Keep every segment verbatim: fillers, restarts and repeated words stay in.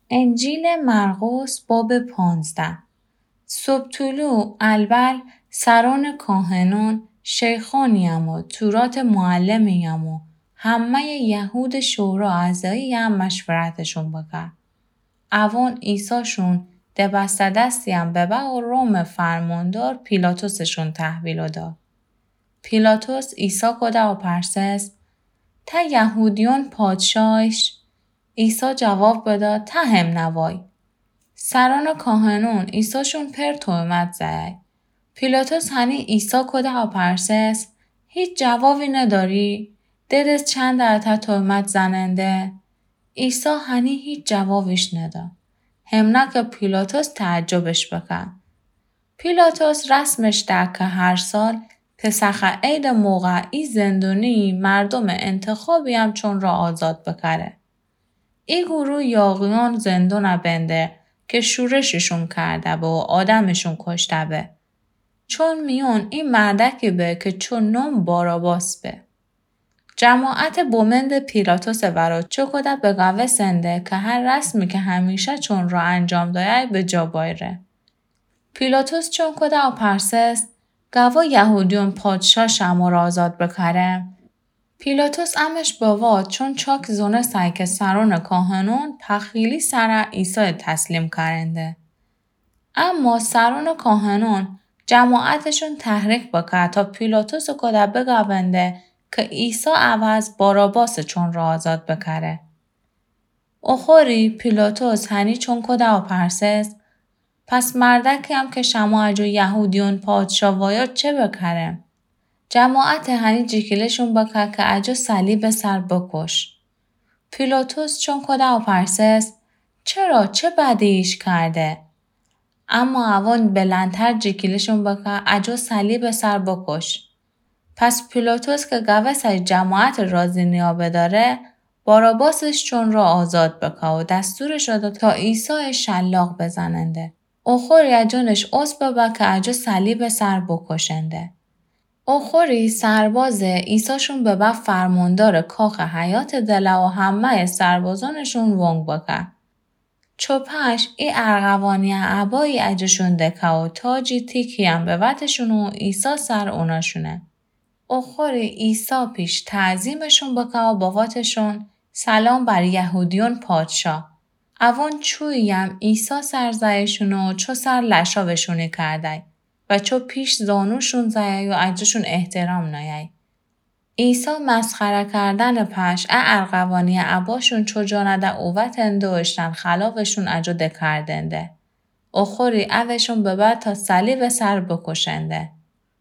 انجیل مرقس باب پانزده. صبح طلوع البل سران کاهنان شیخانیم و تورات معلمیم و همه یهود شورا اعضایی هم مشورتشون بکرد. اوان ایساشون ده بسته دستیم ببه و روم فرماندار پیلاتوسشون تحویل داد. پیلاتوس ایسا کده و پرسست تا یهودیون پادشاهش؟ ایسا جواب بده تا هم نوای. سران کاهنون ایساشون پر تومت زد. پیلاتوس هنی ایسا کده و پرسست هیچ جوابی نداری؟ دیدست چند درتا تومت زننده؟ ایسا هنی هیچ جوابش نده. همنا که پیلاتوس تعجبش بکن. پیلاتوس رسمش ده که هر سال پسخ عید موقعی زندونی مردم انتخابی هم چون را آزاد بکره. ای گروه یاغیان زندون بنده که شورششون کرده به و آدمشون کشته به. چون میون این مردکی به که چون نام باراباس به. جماعت بومند پیلاتوس ورا چکده به گوه سنده که هر رسمی که همیشه چون را انجام داید به جا بایره. پیلاتوس چون کده و پرسست گوه یهودیون پادشاه شما را آزاد بکره. پیلاتوس امش باواد چون چاک زونه سای که سران کاهنون تخیلی سر عیسی تسلیم کرنده. اما سران کاهنون جماعتشون تحریک بکرد تا پیلاتوس کده بگونده که عیسی عوض باراباس چون را آزاد بکره. اخوری پیلاتوس هنی چون کده و پرسست پس مردکی هم که شما اجو یهودیون پادشاه وایاد چه بکره؟ جماعت هنی جیکلشون بکر که اجو صلیب سر بکش. پیلاتوس چون کده و پرسست چرا چه بدیش کرده؟ اما اوان بلندتر جیکلشون بکر اجو صلیب سر بکش. پس پیلاتوس که گوه سای جماعت رازی نیابه داره باراباسش چون را آزاد بکر و دستور شده تا عیسی شلاق بزننده. اخوری اجونش عضو ببا که اجو صلیب سر بکشنده. اخوری سرباز ایساشون ببا فرماندار کاخ حیات دله و همه سربازانشون ونگ بکر. چوپش ای ارغوانی عبایی اجشون دکه و تاجی تیکی هم به وطشون و ایسا سر اوناشونه. اخوری ایسا پیش تعظیمشون بکه و باواتشون سلام بر یهودیون پادشاه. اوان چویم ایسا سر زایشون و چو سر لشاوشونی کرده و چو پیش زانوشون زایی و اجشون احترام نایی. ایسا مسخره کردن پش ا ارغوانی عباشون چو جانده اووتنده و اشتن خلافشون اجو دکردنده. اخوری اوشون ببد تا صلیب سر بکشنده.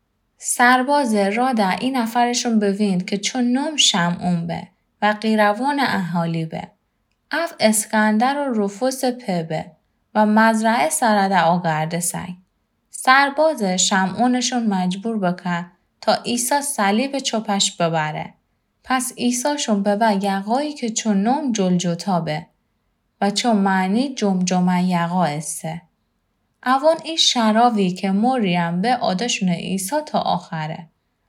سرباز راده این نفرشون بویند که چون نوم شمعون به و قیروان اهالی به. اف اسکندر و رفوس پبه و مزرعه سرده آگرده سنگ. سرباز شمعونشون مجبور بکن تا عیسی صلیب چوپش ببره. پس عیساشون ببر یقایی که چون نوم جلجوتا به و چون معنی جمجمه یقا استه. اوان این شراوی که مریم به آدشون عیسی تا آخره.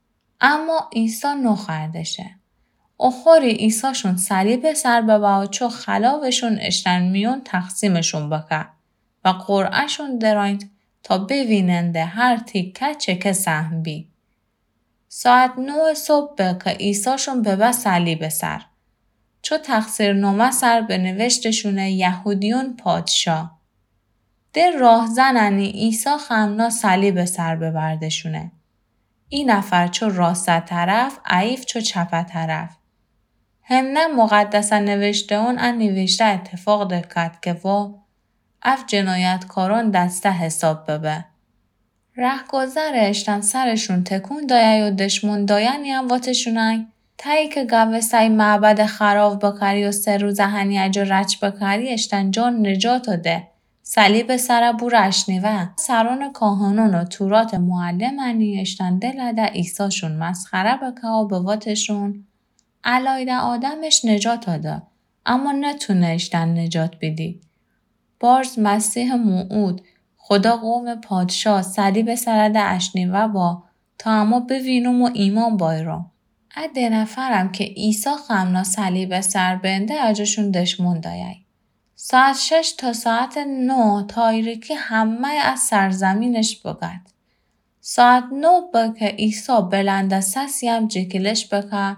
اما عیسی نخردشه. اخوری عیساشون صلیب سر ببا و چو خلاوشون اشتن میون تقسیمشون بکن و قرعهشون درایند تا ببیننده هر تیکه چکه سهم بی. ساعت نه صبح به که عیساشون ببا صلیب سر. چو تقصیر نامه سر به نوشتشونه یهودیون پادشاه. در راه زننی عیسی خمنا صلیب سر ببردشونه. این نفر چو راست طرف عیف چو چپ طرف. همنه مقدسه نوشته اون ان نوشته اتفاق دکت که و اف جنایتکاران دسته حساب ببه. ره گذر اشتن سرشون تکون دایه و دشمون داینی هم واتشونن تایی که گوه سای معبد خراب بکری و سه روزه هنی اجا رچ بکری اشتن جان نجات ده. صلیب سر بورش نیوه. سران کاهنون و تورات معلم هنی اشتن دلده ایساشون مسخره بکه و بواتشون علایده آدمش نجات داده اما نتونه اشتن نجات بدی. بارز مسیح موعود خدا قوم پادشاه صلیب سرده اشنیوه با تا اما بوینم و ایمان بایرم. اده نفرم که عیسی خمنا صلیب سر بنده اجاشون دشمون دایی. ساعت شش تا ساعت نه تاریکی همه از سرزمینش بگد. ساعت نه با که عیسی بلند سسی هم جکلش بکه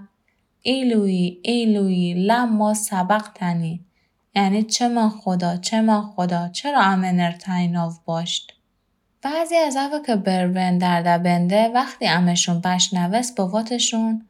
ایلوی ایلوی لما سبقتنی، یعنی چه من خدا چه من خدا چرا امنر تایناو باشت. بعضی از اوه که برون درده بنده وقتی امشون بشنوست با واتشون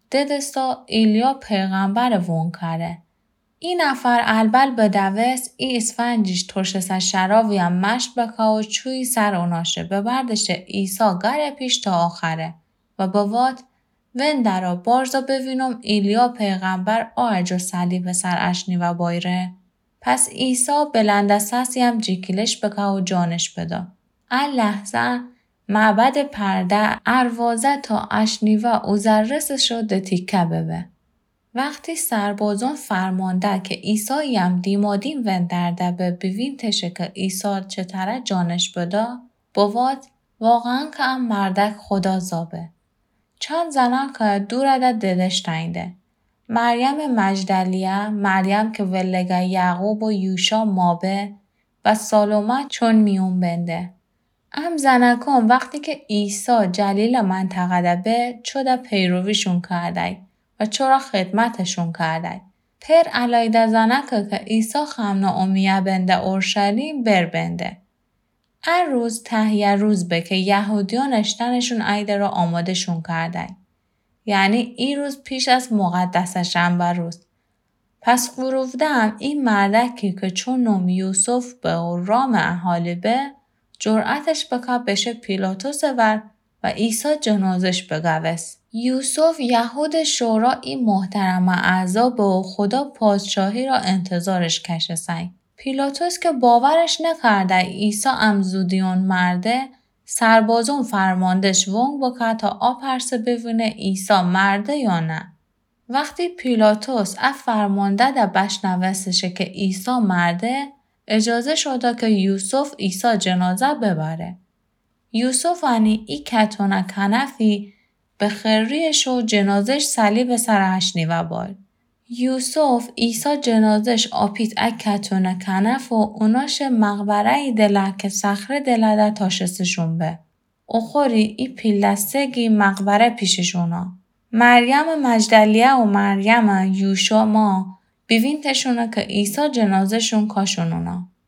ددستا ایلیا پیغمبر وون کره. این نفر البل به دوست ای اسفنجیش ترشسن شراوی هم مشت بکه و چوی سر اوناشه ببردش ایسا گر پیش تا آخره و با وات ون درا بارزا ببینم ایلیا پیغمبر آجو صلیب سر اشنی و بایره. پس ایسا بلند سسی هم جیکیلش بکه و جانش بدا. ال لحظه معبد پرده اروازه تا اشنیوه او زرسش رو ده تیکه ببه. وقتی سربازان فرمانده که عیسی هم دیمادین وندرده به بوین تشه که عیسی چطره جانش بدا بواد واقعا که هم مردک خدا زابه. چند زنان که دورده ددش تاینده. مریم مجدلیه، مریم که ولگه یعقوب و یوشا مابه و سالومه چون میون بنده. ام زنکان وقتی که عیسی جلیل منطقه به چوده پیرویشون کرده و چرا خدمتشون کرده. پر علایده زنکه که عیسی خمنا امیه بنده اورشلیم بر بنده. هر روز تهیه روز به که یهودیان اشتنشون عیده را آماده شون کرده. یعنی این روز پیش از مقدس شنبه روز. پس فروفده هم این مردکی که چون نوم یوسف به رام احالی به جرأتش بکا بشه پیلاتوس ور و عیسی جنازش بگوست. یوسف یهود شورا این محترم اعضا به خدا پادشاهی را انتظارش کشه سنگ. پیلاتوس که باورش نکرده عیسی امزودیون مرده سربازون فرماندش ونگ بکه تا آپرسه ببینه عیسی مرده یا نه. وقتی پیلاتوس اف فرمانده ده بشنوستشه که عیسی مرده اجازه شده که یوسف عیسی جنازه ببره. یوسف انی ای کتونه کنفی به خریش و جنازش صلیب سر اشنیوه بار. یوسف عیسی جنازش آپیت اک کتونه کنف و اوناش مقبره ای دله که صخره دله ده تاشستشون به. اخوری ای پیلستگی مقبره پیششونا. مریم مجدلیه و مریم یوشا ما بیوینتشونه که عیسی جنازشون کاشونونا.